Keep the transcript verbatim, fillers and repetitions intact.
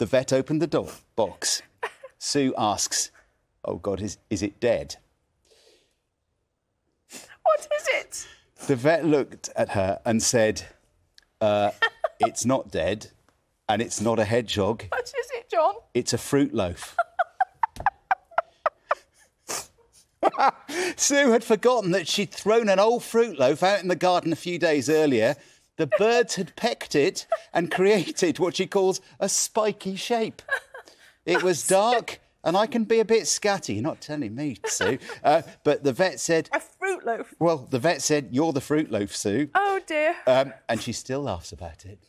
The vet opened the door box. Sue asks, "Oh, God, is, is it dead?" What is it? The vet looked at her and said, uh, "It's not dead, and it's not a hedgehog. What is it, John? It's a fruit loaf." Sue had forgotten that she'd thrown an old fruit loaf out in the garden a few days earlier. The birds had pecked it and created what she calls a spiky shape. It was dark, and I can be a bit scatty. You're not telling me, Sue. Uh, but the vet said... A fruit loaf? Well, the vet said, "You're the fruit loaf, Sue." Oh, dear. Um, and she still laughs about it.